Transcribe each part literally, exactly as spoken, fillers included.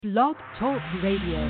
Blog Talk Radio.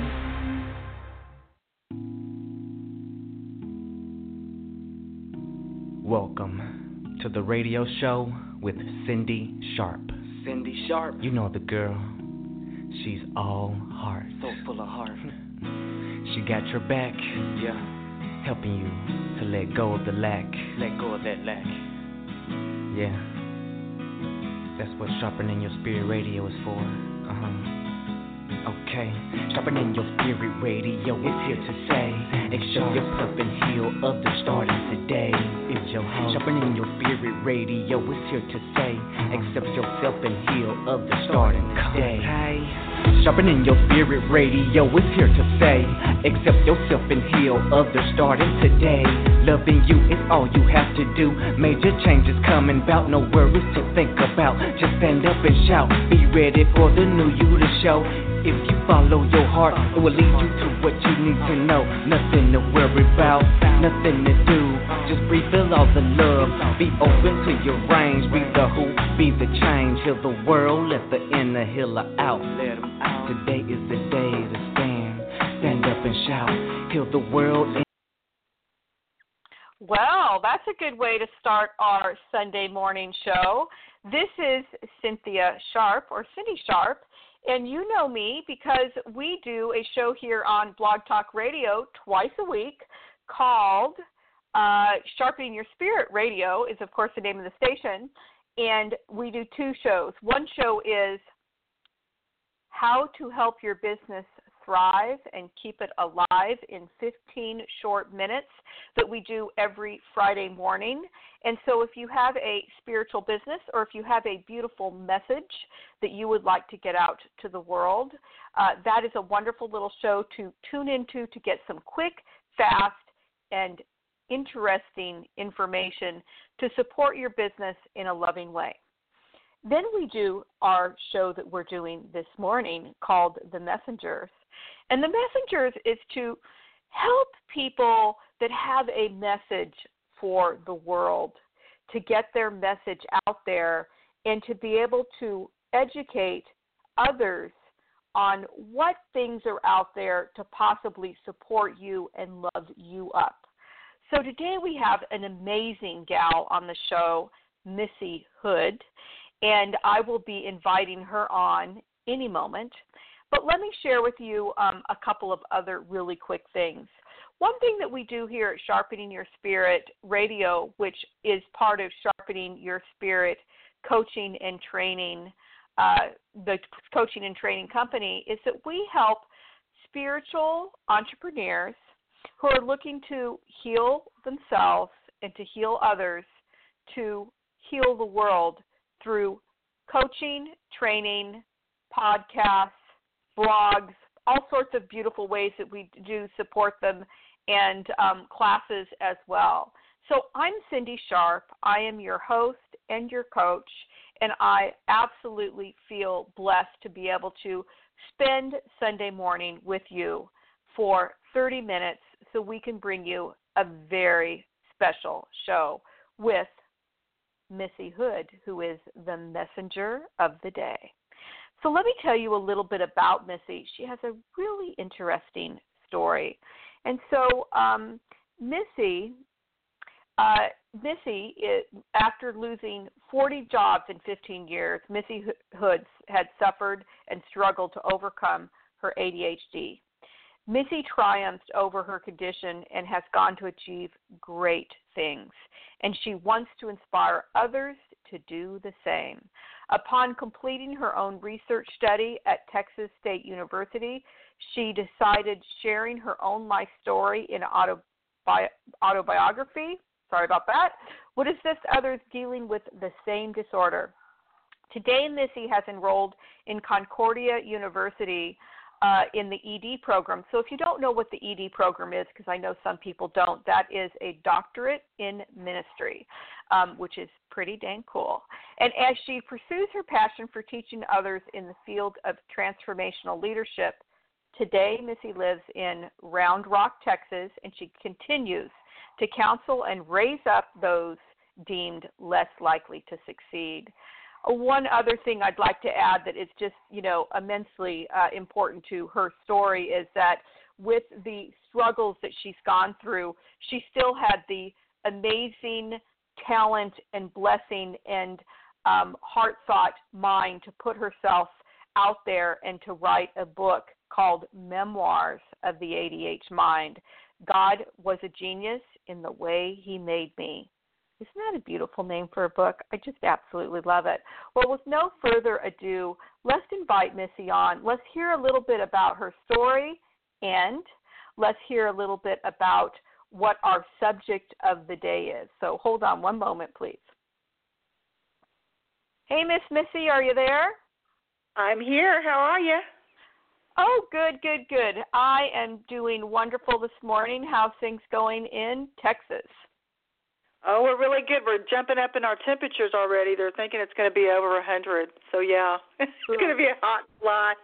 Welcome to the radio show with Cindy Sharp. Cindy Sharp. You know the girl. She's all heart. So full of heart. She got your back. Yeah. Helping you to let go of the lack. Let go of that lack. Yeah. That's what Sharpening Your Spirit Radio is for. Uh-huh. Okay, Sharpening Your Spirit Radio is here to say, accept yourself and heal others starting today. Is your host. Sharpening Your Spirit Radio is here to say, accept yourself and heal others starting today. Sharpening Your Spirit Radio is here to say, accept yourself and heal others starting today. Loving you is all you have to do. Major changes coming about, no worries to think about. Just stand up and shout, be ready for the new you to show. If you follow your heart, it will lead you to what you need to know. Nothing to worry about, nothing to do. Just breathe, feel all the love. Be open to your range. Be the who, be the change. Heal the world, let the inner healer out. Let 'em out. Today is the day to stand. Stand up and shout. Heal the world. Well, that's a good way to start our Sunday morning show. This is Cynthia Sharp, or Cindy Sharp. And you know me because we do a show here on Blog Talk Radio twice a week called uh, Sharpening Your Spirit Radio is, of course, the name of the station. And we do two shows. One show is how to help your business thrive and keep it alive in fifteen short minutes that we do every Friday morning. And so if you have a spiritual business or if you have a beautiful message that you would like to get out to the world, uh, that is a wonderful little show to tune into to get some quick, fast, and interesting information to support your business in a loving way. Then we do our show that we're doing this morning called The Messengers. And The Messengers is to help people that have a message for the world, to get their message out there and to be able to educate others on what things are out there to possibly support you and love you up. So today we have an amazing gal on the show, Missy Hood, and I will be inviting her on any moment. But let me share with you um, a couple of other really quick things. One thing that we do here at Sharpening Your Spirit Radio, which is part of Sharpening Your Spirit Coaching and Training, uh, the coaching and training company, is that we help spiritual entrepreneurs who are looking to heal themselves and to heal others, to heal the world through coaching, training, podcasts, blogs, all sorts of beautiful ways that we do support them, and um, classes as well. So I'm Cindy Sharp. I am your host and your coach, and I absolutely feel blessed to be able to spend Sunday morning with you for thirty minutes so we can bring you a very special show with Missy Hood, who is the messenger of the day. So let me tell you a little bit about Missy. She has a really interesting story. And so um, Missy, uh, Missy, it, after losing forty jobs in fifteen years, Missy Hood had suffered and struggled to overcome her A D H D. Missy triumphed over her condition and has gone to achieve great things, and she wants to inspire others to do the same. Upon completing her own research study at Texas State University, she decided sharing her own life story in autobi- autobiography, sorry about that, would assist others dealing with the same disorder. Today, Missy has enrolled in Concordia University Uh, in the E D program. So if you don't know what the E D program is, because I know some people don't, that is a doctorate in ministry, um, which is pretty dang cool. And as she pursues her passion for teaching others in the field of transformational leadership, today Missy lives in Round Rock, Texas, and she continues to counsel and raise up those deemed less likely to succeed. one other thing I'd like to add that is just, you know, immensely uh, important to her story is that with the struggles that she's gone through, she still had the amazing talent and blessing and um, heart-thought mind to put herself out there and to write a book called Memoirs of the A D H Mind. God was a genius in the way he made me. Isn't that a beautiful name for a book? I just absolutely love it. Well, with no further ado, let's invite Missy on. Let's hear a little bit about her story, and let's hear a little bit about what our subject of the day is. So hold on one moment, please. Hey, Miss Missy, are you there? I'm here. How are you? Oh, good, good, good. I am doing wonderful this morning. How's things going in Texas? Oh, we're really good. We're jumping up in our temperatures already. They're thinking it's going to be over one hundred. So, yeah, it's going to be a hot fly.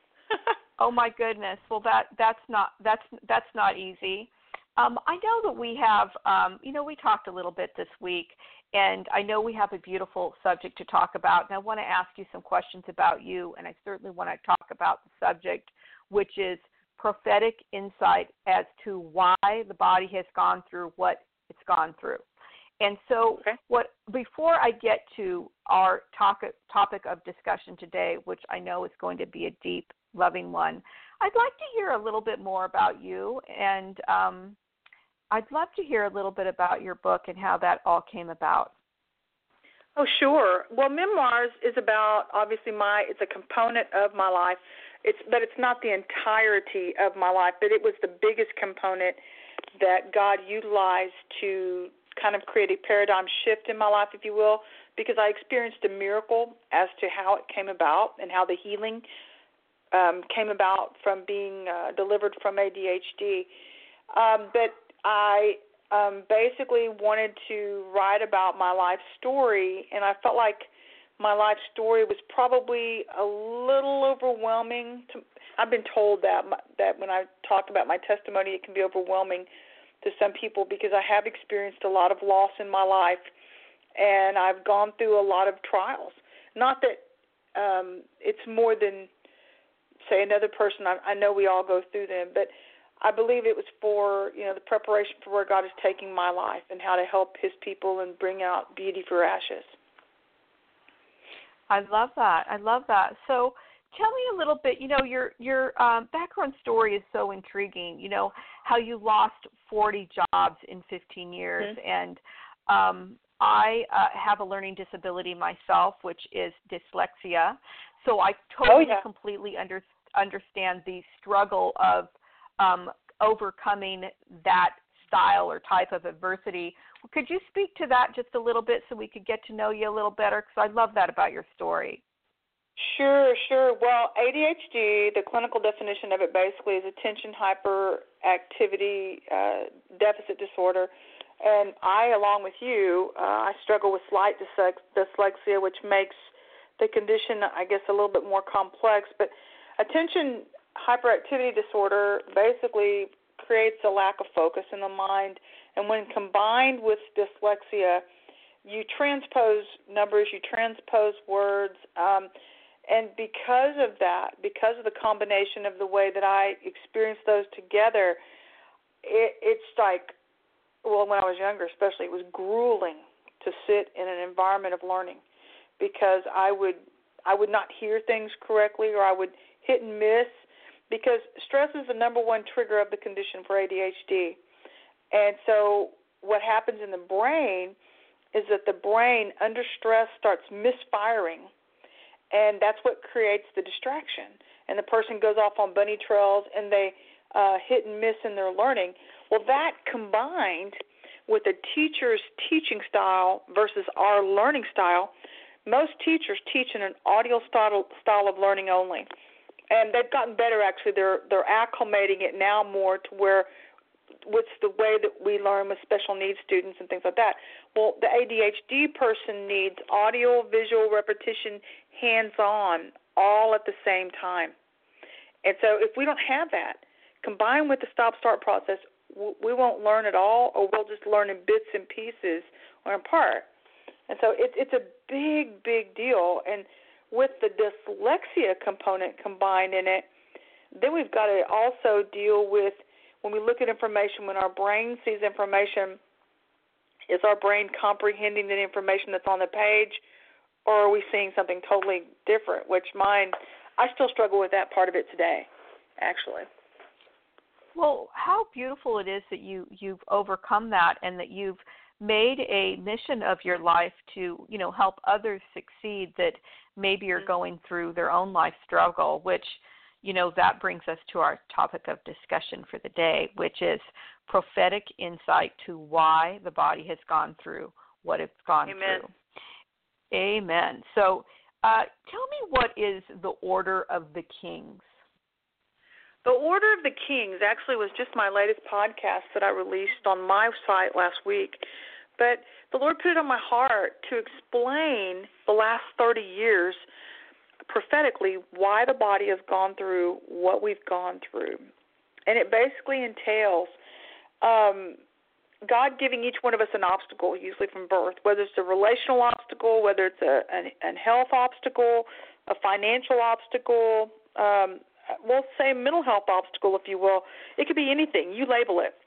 Oh, my goodness. Well, that that's not that's that's not easy. Um, I know that we have, um, you know, we talked a little bit this week, and I know we have a beautiful subject to talk about, and I want to ask you some questions about you, and I certainly want to talk about the subject, which is prophetic insight as to why the body has gone through what it's gone through. And so okay. what before I get to our topic, topic of discussion today, which I know is going to be a deep, loving one, I'd like to hear a little bit more about you, and um, I'd love to hear a little bit about your book and how that all came about. Oh, sure. Well, Memoirs is about, obviously, my, it's a component of my life, It's but it's not the entirety of my life, but it was the biggest component that God utilized to kind of create a paradigm shift in my life, if you will, because I experienced a miracle as to how it came about and how the healing um, came about from being uh, delivered from A D H D. Um, but I um, basically wanted to write about my life story, and I felt like my life story was probably a little overwhelming. To, I've been told that that when I talk about my testimony, it can be overwhelming to some people because I have experienced a lot of loss in my life, and I've gone through a lot of trials. Not that um, it's more than, say, another person. I, I know we all go through them, but I believe it was for, you know, the preparation for where God is taking my life and how to help his people and bring out beauty for ashes. I love that. I love that. So tell me a little bit, you know, your your um, background story is so intriguing, you know, how you lost forty jobs in fifteen years. Mm-hmm. And um, I uh, have a learning disability myself, which is dyslexia. So I totally oh, yeah. completely under, understand the struggle of um, overcoming that style or type of adversity. Could you speak to that just a little bit so we could get to know you a little better? Because I love that about your story. Sure, sure. Well, A D H D, the clinical definition of it basically is attention hyperactivity uh, deficit disorder. And I, along with you, uh, I struggle with slight dyslexia, which makes the condition, I guess, a little bit more complex. But attention hyperactivity disorder basically creates a lack of focus in the mind. And when combined with dyslexia, you transpose numbers, you transpose words, um, and because of that, because of the combination of the way that I experienced those together, it, it's like, well, when I was younger especially, it was grueling to sit in an environment of learning because I would I would not hear things correctly or I would hit and miss because stress is the number one trigger of the condition for A D H D. And so what happens in the brain is that the brain, under stress, starts misfiring, and that's what creates the distraction. And the person goes off on bunny trails, and they uh, hit and miss in their learning. Well, that combined with a teacher's teaching style versus our learning style, most teachers teach in an audio style, style of learning only. And they've gotten better, actually. They're, they're acclimating it now more to where what's the way that we learn with special needs students and things like that. Well, the A D H D person needs audio, visual, repetition, hands-on, all at the same time. And so if we don't have that, combined with the stop-start process, we won't learn at all, or we'll just learn in bits and pieces or in part. And so it, it's a big, big deal. And with the dyslexia component combined in it, then we've got to also deal with when we look at information, when our brain sees information, is our brain comprehending the information that's on the page, or are we seeing something totally different, which mine, I still struggle with that part of it today, actually. Well, how beautiful it is that you, you've overcome that and that you've made a mission of your life to, you know, help others succeed that maybe are going through their own life struggle, which, you know, that brings us to our topic of discussion for the day, which is prophetic insight to why the body has gone through what it's gone Amen. through. Amen. So uh, tell me, what is the Order of the Kings? The Order of the Kings actually was just my latest podcast that I released on my site last week. But the Lord put it on my heart to explain the last thirty years prophetically why the body has gone through what we've gone through. And it basically entails um, God giving each one of us an obstacle, usually from birth, whether it's a relational obstacle, whether it's a, a, a health obstacle, a financial obstacle, um, we'll say mental health obstacle, if you will. It could be anything. You label it.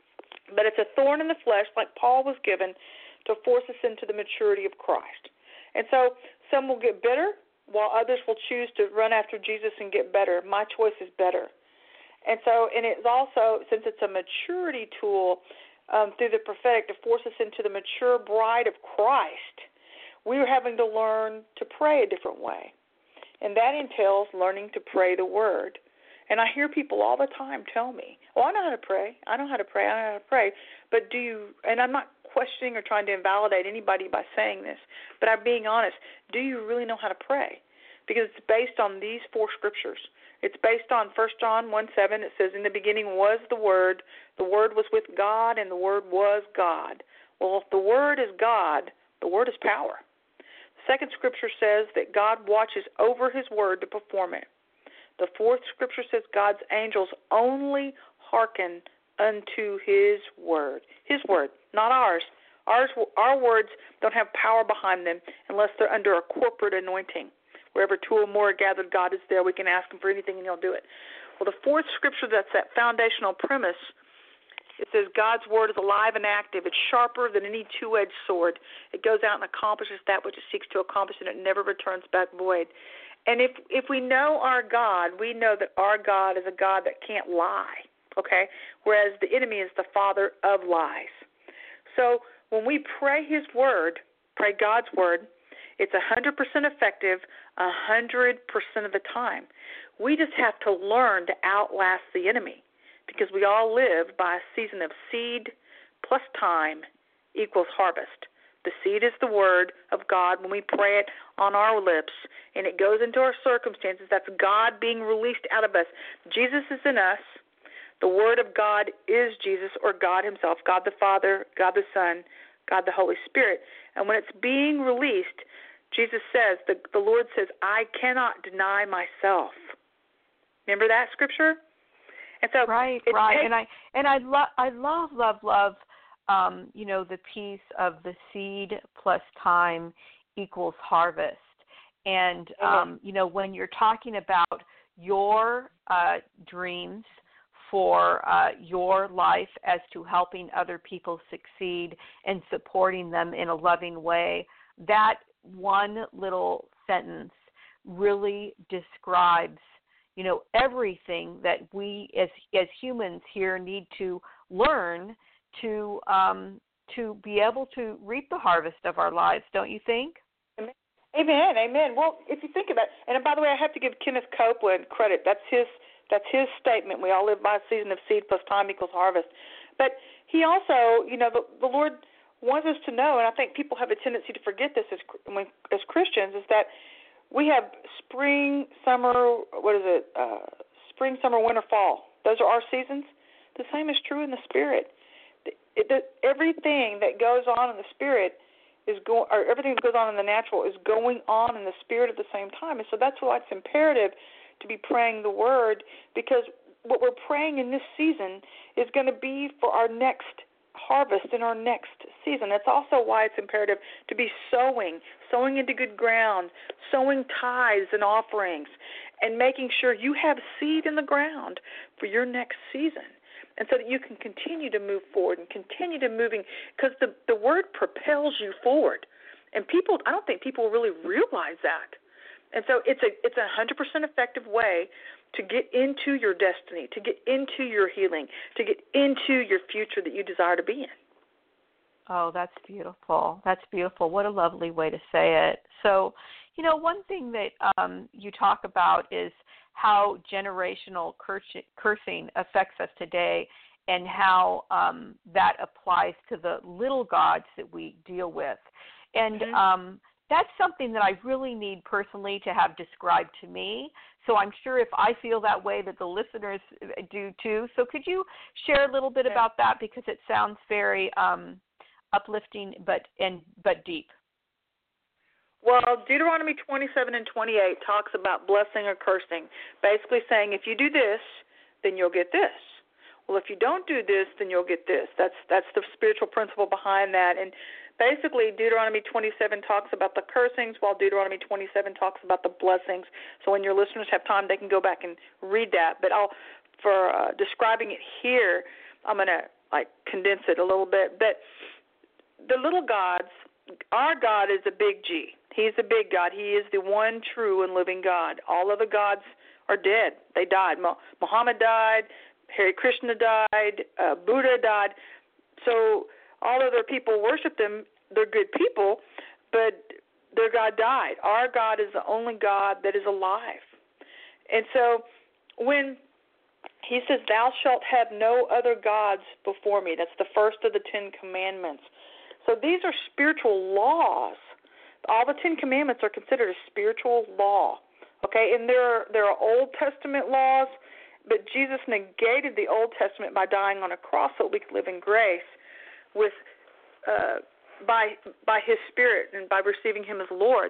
But it's a thorn in the flesh, like Paul was given, to force us into the maturity of Christ. And so some will get bitter, while others will choose to run after Jesus and get better. My choice is better. And so, and it's also, since it's a maturity tool um, through the prophetic to force us into the mature bride of Christ, we're having to learn to pray a different way. And that entails learning to pray the word. And I hear people all the time tell me, oh, I know how to pray. I know how to pray. I know how to pray. But do you, and I'm not questioning or trying to invalidate anybody by saying this, but I'm being honest, do you really know how to pray? Because it's based on these four scriptures. It's based on First John one seven. It says, in the beginning was the Word. The Word was with God, and the Word was God. Well, if the Word is God, the Word is power. The second scripture says that God watches over His Word to perform it. The fourth scripture says God's angels only hearken unto His word. His word, not ours. Ours, our words don't have power behind them unless they're under a corporate anointing. Wherever two or more are gathered, God is there. We can ask Him for anything, and He'll do it. Well, the fourth scripture, that's that foundational premise, it says God's word is alive and active. It's sharper than any two-edged sword. It goes out and accomplishes that which it seeks to accomplish, and it never returns back void. And if if we know our God, we know that our God is a God that can't lie, okay? Whereas the enemy is the father of lies. So when we pray His word, pray God's word, it's one hundred percent effective one hundred percent of the time. We just have to learn to outlast the enemy because we all live by a season of seed plus time equals harvest. The seed is the word of God when we pray it on our lips, and it goes into our circumstances. That's God being released out of us. Jesus is in us. The word of God is Jesus, or God Himself, God the Father, God the Son, God the Holy Spirit. And when it's being released, Jesus says, the, the Lord says, I cannot deny myself. Remember that scripture? And so right, right. Takes, and I and I love I love love love um, you know, the piece of the seed plus time equals harvest. And um, you know, when you're talking about your uh, dreams for uh, your life as to helping other people succeed and supporting them in a loving way, that one little sentence really describes, you know, everything that we as as humans here need to learn to um, to be able to reap the harvest of our lives, don't you think? Amen, amen. Well, if you think about it, and by the way, I have to give Kenneth Copeland credit. That's his that's his statement. We all live by a season of seed plus time equals harvest. But he also, you know, the, the Lord wants us to know, and I think people have a tendency to forget this as as Christians, is that we have spring, summer, what is it, uh, spring, summer, winter, fall. Those are our seasons. The same is true in the Spirit. It, it, everything that goes on in the Spirit is going, or everything that goes on in the natural is going on in the Spirit at the same time. And so that's why it's imperative to be praying the Word, because what we're praying in this season is going to be for our next harvest in our next season. That's also why it's imperative to be sowing, sowing into good ground, sowing tithes and offerings, and making sure you have seed in the ground for your next season. And so that you can continue to move forward and continue to moving, because the, the word propels you forward. And people, I don't think people really realize that. And so it's a it's a one hundred percent effective way to get into your destiny, to get into your healing, to get into your future that you desire to be in. Oh, that's beautiful. That's beautiful. What a lovely way to say it. So, you know, one thing that um, you talk about is how generational cursing affects us today, and how um, that applies to the little gods that we deal with. And mm-hmm. um, that's something that I really need personally to have described to me. So I'm sure if I feel that way, that the listeners do too. So could you share a little bit okay. about that, because it sounds very um, uplifting but and but deep. Well, Deuteronomy twenty-seven and twenty-eight talks about blessing or cursing, basically saying if you do this, then you'll get this. Well, if you don't do this, then you'll get this. That's that's the spiritual principle behind that. And basically, Deuteronomy twenty-seven talks about the cursings, while Deuteronomy twenty-seven talks about the blessings. So when your listeners have time, they can go back and read that. But I'll, for uh, describing it here, I'm going to like condense it a little bit. But the little gods, our God is a big G. He's a big God. He is the one true and living God. All other gods are dead. They died. Muhammad died. Hare Krishna died. Uh, Buddha died. So all other people worship them. They're good people, but their God died. Our God is the only God that is alive. And so when he says, thou shalt have no other gods before me, that's the first of the Ten Commandments. So these are spiritual laws. All the Ten Commandments are considered a spiritual law, okay? And there are, there are Old Testament laws, but Jesus negated the Old Testament by dying on a cross so we could live in grace with uh, by by His Spirit and by receiving Him as Lord.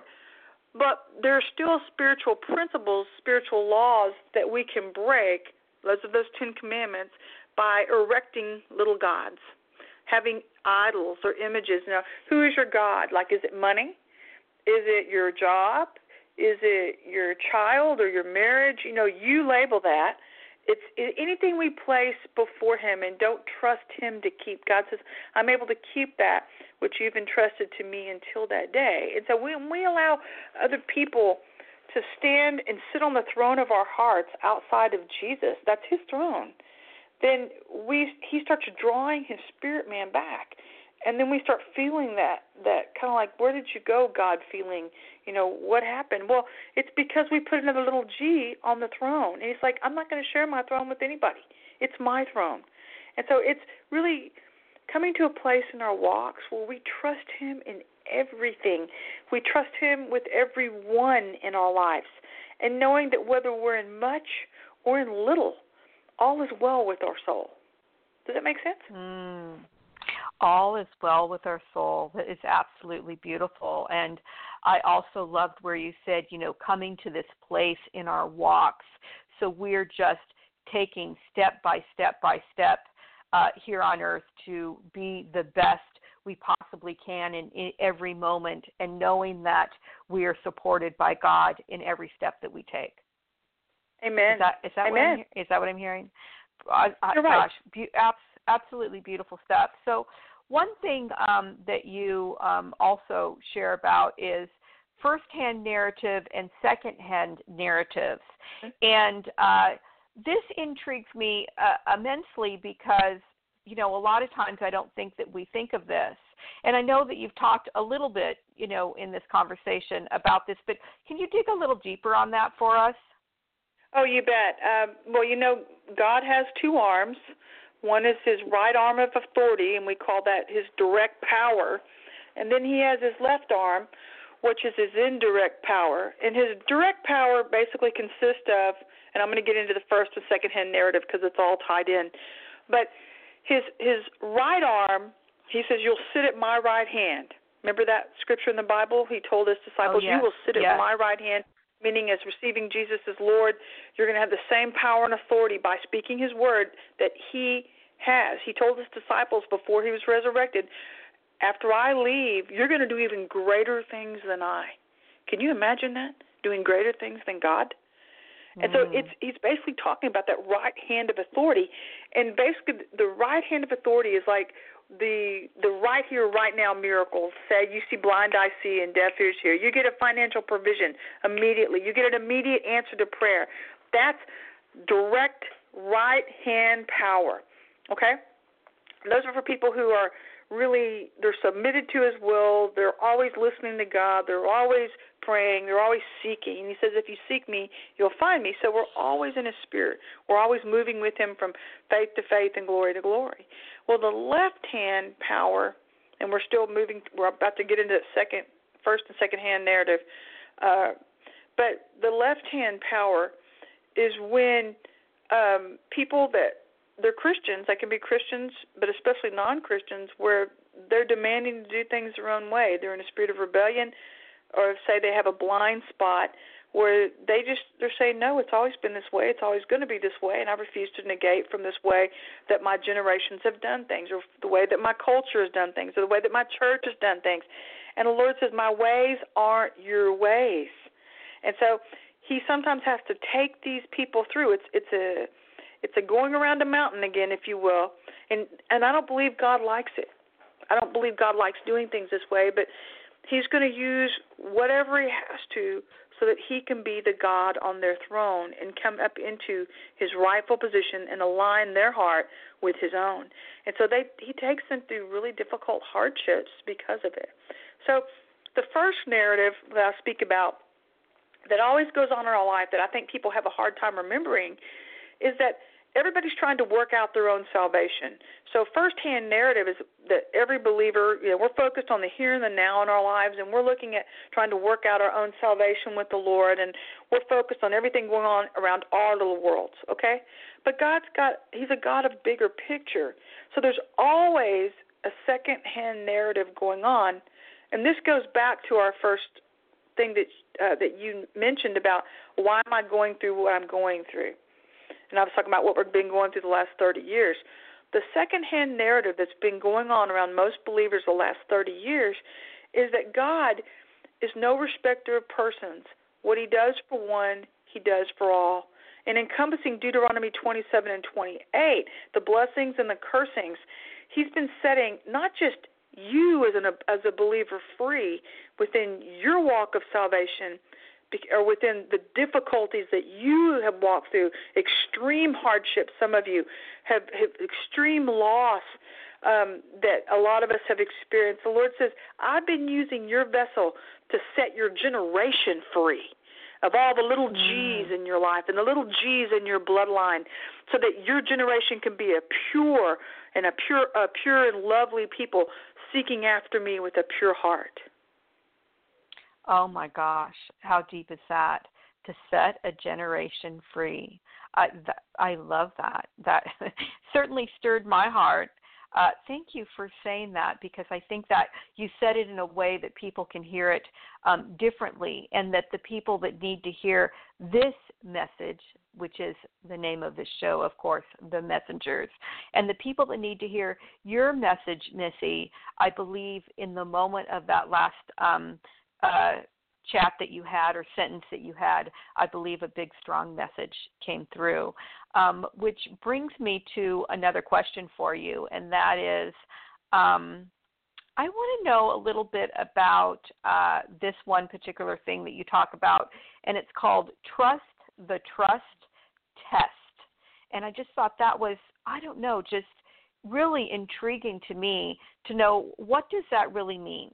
But there are still spiritual principles, spiritual laws that we can break, those are those Ten Commandments, by erecting little gods, having idols or images. Now, who is your God? Like, is it money? Is it your job? Is it your child or your marriage? You know, you label that. It's anything we place before Him and don't trust Him to keep. God says, I'm able to keep that which you've entrusted to me until that day. And so when we allow other people to stand and sit on the throne of our hearts outside of Jesus, that's His throne, then we He starts drawing His spirit man back. And then we start feeling that, that kind of like, where did you go, God, feeling, you know, what happened? Well, it's because we put another little G on the throne. And He's like, I'm not going to share my throne with anybody. It's my throne. And so it's really coming to a place in our walks where we trust Him in everything. We trust Him with every one in our lives. And knowing that whether we're in much or in little, all is well with our soul. Does that make sense? Mm. All is well with our soul. That is absolutely beautiful. And I also loved where you said, you know, coming to this place in our walks. So we're just taking step by step by step uh, here on earth to be the best we possibly can in, in every moment, and knowing that we are supported by God in every step that we take. Amen. Is that, is that, Amen. What, I'm, is that what I'm hearing? I, I, You're right. Gosh, be, abs, absolutely beautiful stuff. So one thing um, that you um, also share about is first-hand narrative and second-hand narratives. Mm-hmm. And uh, this intrigues me uh, immensely because, you know, a lot of times I don't think that we think of this. And I know that you've talked a little bit, you know, in this conversation about this, but can you dig a little deeper on that for us? Oh, you bet. Um, well, you know, God has two arms. One is His right arm of authority, and we call that His direct power. And then He has His left arm, which is His indirect power. And His direct power basically consists of, and I'm going to get into the first and second-hand narrative because it's all tied in, but his his right arm, He says, you'll sit at my right hand. Remember that scripture in the Bible? He told His disciples, oh, yes. you will sit yes. at my right hand, meaning as receiving Jesus as Lord. You're going to have the same power and authority by speaking His word that He has. He told his disciples before he was resurrected, after I leave, you're going to do even greater things than I. Can you imagine that? Doing greater things than God? And so it's he's basically talking about that right hand of authority. And basically the right hand of authority is like the the right here, right now miracles. Say you see blind eyes see and deaf ears hear. You get a financial provision immediately. You get an immediate answer to prayer. That's direct right hand power. Okay? And those are for people who are really, they're submitted to his will. They're always listening to God. They're always praying. They're always seeking. And he says, if you seek me, you'll find me. So we're always in his spirit. We're always moving with him from faith to faith and glory to glory. Well, the left-hand power, and we're still moving, we're about to get into the second, first and second-hand narrative, uh, but the left-hand power is when um, people that they're Christians, they can be Christians, but especially non-Christians, where they're demanding to do things their own way. They're in a spirit of rebellion, or say they have a blind spot where they just, they're saying, no, it's always been this way, it's always going to be this way, and I refuse to negate from this way that my generations have done things, or the way that my culture has done things, or the way that my church has done things. And the Lord says, my ways aren't your ways. And so he sometimes has to take these people through. It's it's a It's a going around a mountain again, if you will. And and I don't believe God likes it. I don't believe God likes doing things this way, but he's going to use whatever he has to so that he can be the God on their throne and come up into his rightful position and align their heart with his own. And so they he takes them through really difficult hardships because of it. So the first narrative that I speak about that always goes on in our life that I think people have a hard time remembering is that everybody's trying to work out their own salvation. So first-hand narrative is that every believer, you know, we're focused on the here and the now in our lives, and we're looking at trying to work out our own salvation with the Lord, and we're focused on everything going on around our little worlds, okay? But God's got, he's a God of bigger picture. So there's always a second-hand narrative going on, and this goes back to our first thing that uh, that you mentioned about why am I going through what I'm going through. And I was talking about what we've been going through the last thirty years. The second-hand narrative that's been going on around most believers the last thirty years is that God is no respecter of persons. What he does for one, he does for all. And encompassing Deuteronomy twenty-seven and twenty-eight, the blessings and the cursings, he's been setting not just you as, an, as a believer free within your walk of salvation, or within the difficulties that you have walked through, extreme hardship, some of you have, have extreme loss um, that a lot of us have experienced. The Lord says, I've been using your vessel to set your generation free of all the little G's in your life and the little G's in your bloodline, so that your generation can be a pure and a pure, a pure and lovely people seeking after me with a pure heart. Oh, my gosh. How deep is that? To set a generation free. I, th- I love that. That certainly stirred my heart. Uh, thank you for saying that, because I think that you said it in a way that people can hear it um, differently, and that the people that need to hear this message, which is the name of the show, of course, The Messengers, and the people that need to hear your message, Missy, I believe in the moment of that last um Uh, chat that you had or sentence that you had, I believe a big, strong message came through, um, which brings me to another question for you, and that is um, I want to know a little bit about uh, this one particular thing that you talk about, and it's called Trust the Trust Test. And I just thought that was, I don't know, just really intriguing to me to know, what does that really mean?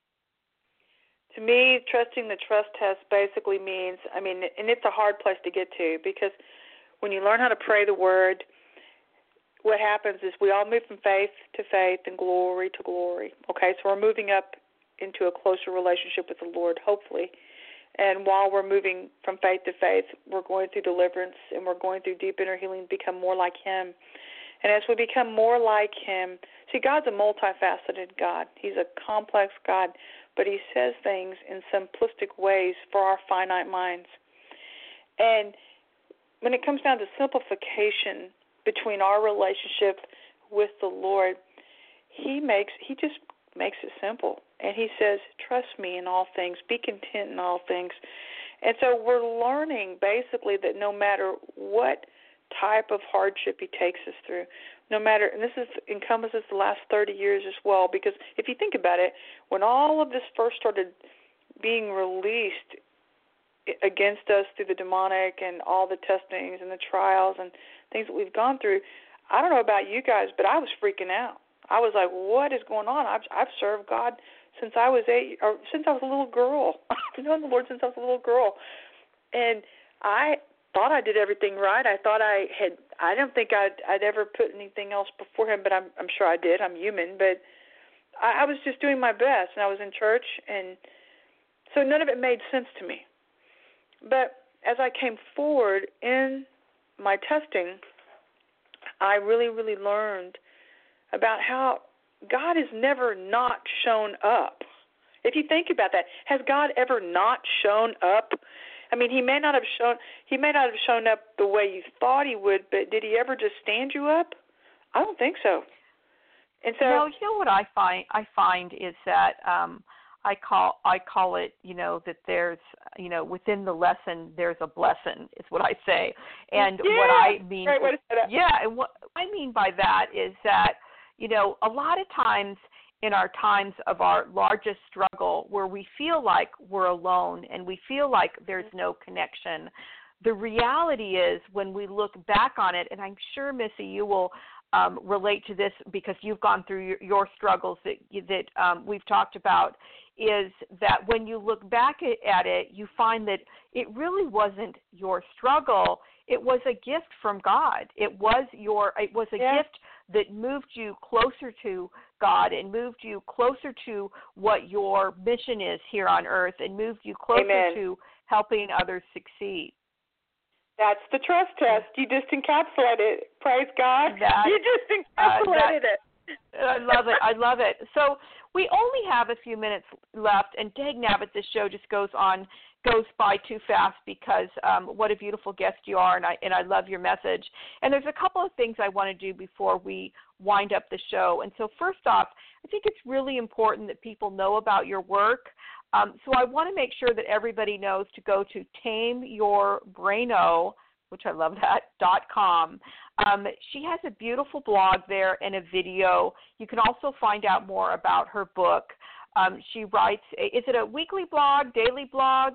To me, trusting the trust test basically means, I mean, and it's a hard place to get to, because when you learn how to pray the word, what happens is we all move from faith to faith and glory to glory. Okay, so we're moving up into a closer relationship with the Lord, hopefully. And while we're moving from faith to faith, we're going through deliverance and we're going through deep inner healing to become more like him. And as we become more like him, see, God's a multifaceted God. He's a complex God, but he says things in simplistic ways for our finite minds. And when it comes down to simplification between our relationship with the Lord, he makes he just makes it simple. And he says, trust me in all things, be content in all things. And so we're learning basically that no matter what type of hardship he takes us through, no matter, and this is encompasses the last thirty years as well, because if you think about it, when all of this first started being released against us through the demonic and all the testings and the trials and things that we've gone through, I don't know about you guys, but I was freaking out. I was like, what is going on? I've, I've served God since I was eight, or since I was a little girl. I've known the Lord since I was a little girl. And I thought I did everything right. I thought I had, I don't think I'd, I'd ever put anything else before him, but I'm, I'm sure I did. I'm human, but I, I was just doing my best, and I was in church, and so none of it made sense to me. But as I came forward in my testing, I really, really learned about how God has never not shown up. If you think about that, has God ever not shown up? I mean, he may not have shown he may not have shown up the way you thought he would, but did he ever just stand you up? I don't think so. And so, no, you know what I find I find is that um, I call I call it, you know, that there's, you know, within the lesson there's a blessing is what I say. And yeah, what I mean, right, what is that? yeah, and what I mean by that is that, you know, a lot of times in our times of our largest struggle where we feel like we're alone and we feel like there's no connection, the reality is when we look back on it, and I'm sure, Missy, you will um, relate to this because you've gone through your, your struggles that, that um, we've talked about, is that when you look back at it, you find that it really wasn't your struggle. It was a gift from God. It was your. It was a yeah. gift that moved you closer to God and moved you closer to what your mission is here on earth and moved you closer Amen. to helping others succeed. That's the trust test. You just encapsulated it. Praise God. That, you just encapsulated uh, that, it. I love it. I love it. So we only have a few minutes left, and dag nabbit, this show just goes on, goes by too fast because um, what a beautiful guest you are, and I and I love your message. And there's a couple of things I want to do before we wind up the show. And so first off, I think it's really important that people know about your work. Um, so I want to make sure that everybody knows to go to Tame Your Braino, which I love that, dot com. Um, she has a beautiful blog there and a video. You can also find out more about her book. Um, she writes, is it a weekly blog, daily blog?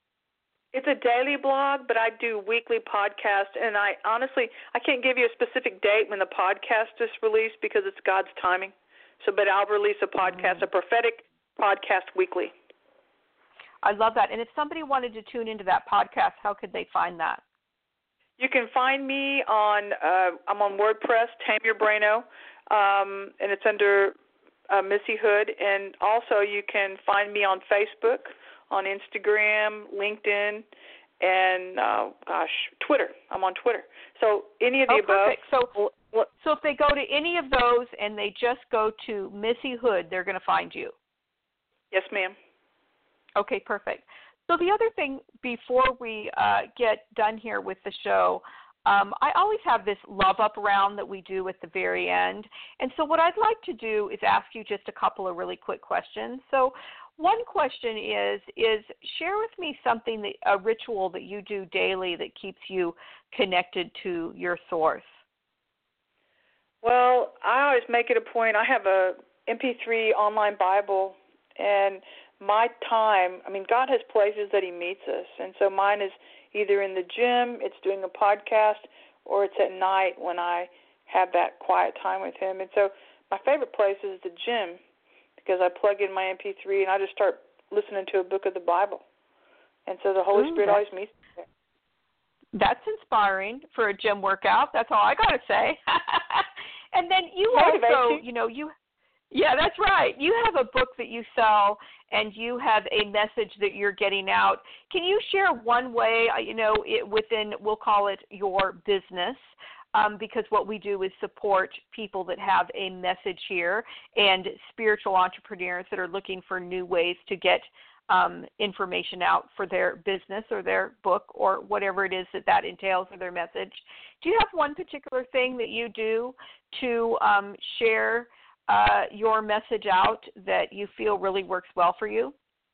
It's a daily blog, but I do weekly podcasts, and I honestly, I can't give you a specific date when the podcast is released because it's God's timing. So, but I'll release a podcast, a prophetic podcast weekly. I love that. And if somebody wanted to tune into that podcast, how could they find that? You can find me on, uh, I'm on WordPress, Tame Your Braino, um, and it's under uh, Missy Hood. And also you can find me on Facebook, on Instagram, LinkedIn, and, uh, gosh, Twitter. I'm on Twitter. So any of the oh, above. Perfect. So, what, so if they go to any of those and they just go to Missy Hood, they're going to find you. Yes, ma'am. Okay, perfect. So the other thing before we uh, get done here with the show, um, I always have this love up round that we do at the very end. And so what I'd like to do is ask you just a couple of really quick questions. So one question is, is share with me something, that, a ritual that you do daily that keeps you connected to your source. Well, I always make it a point. I have a M P three online Bible, and my time, I mean, God has places that he meets us, and so mine is either in the gym, it's doing a podcast, or it's at night when I have that quiet time with him. And so my favorite place is the gym because I plug in my M P three and I just start listening to a book of the Bible. And so the Holy Ooh, Spirit always meets me there. That's inspiring for a gym workout. That's all I got to say. And then you Motivate also, you. you know, you Yeah, that's right. You have a book that you sell, and you have a message that you're getting out. Can you share one way, you know, it, within, we'll call it your business, um, because what we do is support people that have a message here and spiritual entrepreneurs that are looking for new ways to get um, information out for their business or their book or whatever it is that that entails or their message. Do you have one particular thing that you do to um, share uh, your message out that you feel really works well for you?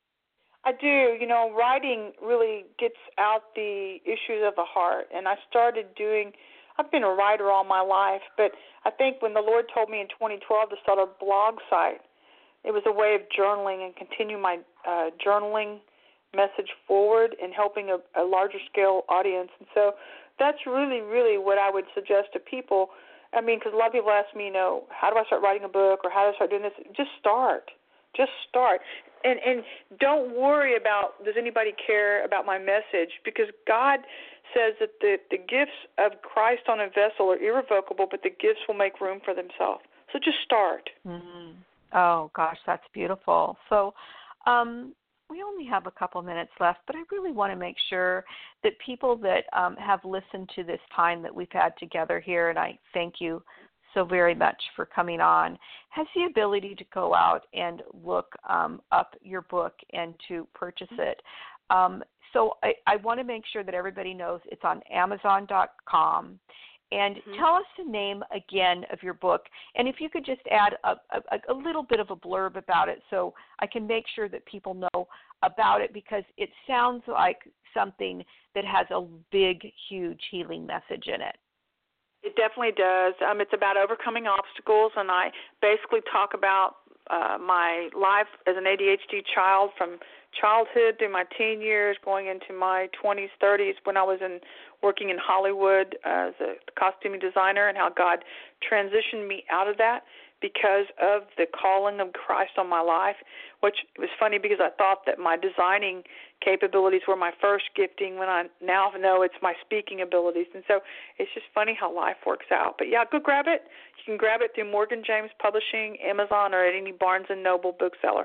I do. You know, writing really gets out the issues of the heart. And I started doing, I've been a writer all my life, but I think when the Lord told me in twenty twelve to start a blog site, it was a way of journaling and continue my uh, journaling message forward and helping a, a larger scale audience. And so that's really, really what I would suggest to people. I mean, because a lot of people ask me, you know, how do I start writing a book or how do I start doing this? Just start. Just start. And and don't worry about does anybody care about my message, because God says that the, the gifts of Christ on a vessel are irrevocable, but the gifts will make room for themselves. So just start. Mm-hmm. Oh, gosh, that's beautiful. So um, we only have a couple minutes left, but I really want to make sure that people that um, have listened to this time that we've had together here, and I thank you so very much for coming on, has the ability to go out and look um, up your book and to purchase it. Um, so I, I want to make sure that everybody knows it's on Amazon dot com. And mm-hmm. tell us the name again of your book. And if you could just add a, a, a little bit of a blurb about it so I can make sure that people know about it, because it sounds like something that has a big, huge healing message in it. It definitely does. Um, it's about overcoming obstacles, and I basically talk about uh, my life as an A D H D child from childhood through my teen years, going into my twenties, thirties, when I was in working in Hollywood as a costuming designer, and how God transitioned me out of that because of the calling of Christ on my life, which was funny because I thought that my designing capabilities were my first gifting when I now know it's my speaking abilities. And so it's just funny how life works out. But, yeah, go grab it. You can grab it through Morgan James Publishing, Amazon, or at any Barnes and Noble bookseller.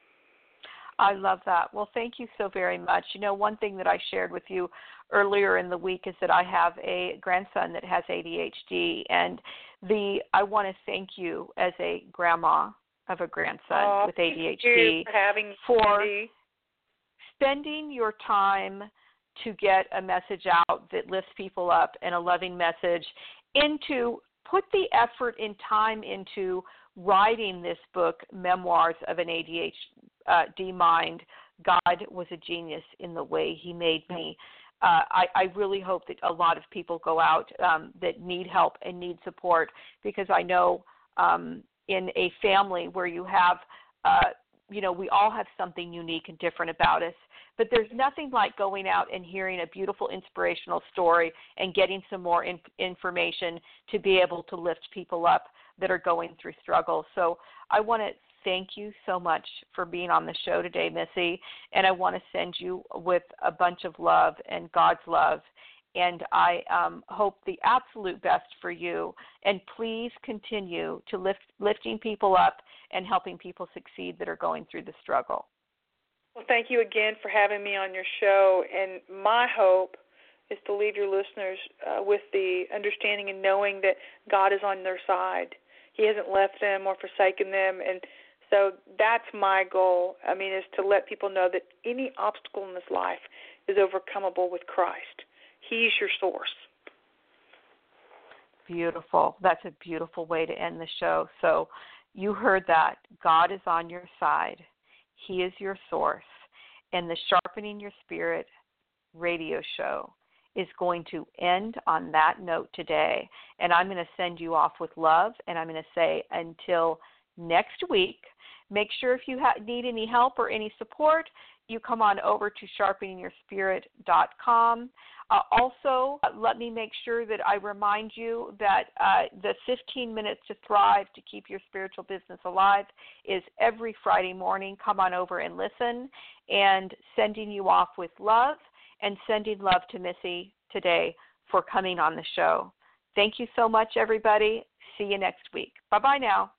I love that. Well, thank you so very much. You know, one thing that I shared with you earlier in the week is that I have a grandson that has A D H D, and the I want to thank you as a grandma of a grandson oh, with A D H D thank you for, having for me. spending your time to get a message out that lifts people up and a loving message, into put the effort and time into writing this book, Memoirs of an A D H D Mind. God was a genius in the way he made me. Uh, I, I really hope that a lot of people go out um, that need help and need support, because I know um, in a family where you have, uh, you know, we all have something unique and different about us, but there's nothing like going out and hearing a beautiful inspirational story and getting some more in, information to be able to lift people up that are going through struggles. So I want to thank you so much for being on the show today, Missy, and I want to send you with a bunch of love and God's love, and I um, hope the absolute best for you, and please continue to lift lifting people up and helping people succeed that are going through the struggle. Well, thank you again for having me on your show, and my hope is to leave your listeners uh, with the understanding and knowing that God is on their side. He hasn't left them or forsaken them, and so that's my goal. I mean, is to let people know that any obstacle in this life is overcomable with Christ. He's your source. Beautiful. That's a beautiful way to end the show. So you heard that. God is on your side. He is your source. And the Sharpening Your Spirit radio show is going to end on that note today. And I'm going to send you off with love, and I'm going to say until next week, make sure if you ha- need any help or any support, you come on over to sharpening your spirit dot com. Uh, also, uh, let me make sure that I remind you that uh, the fifteen minutes to Thrive to keep your spiritual business alive is every Friday morning. Come on over and listen, and sending you off with love, and sending love to Missy today for coming on the show. Thank you so much, everybody. See you next week. Bye-bye now.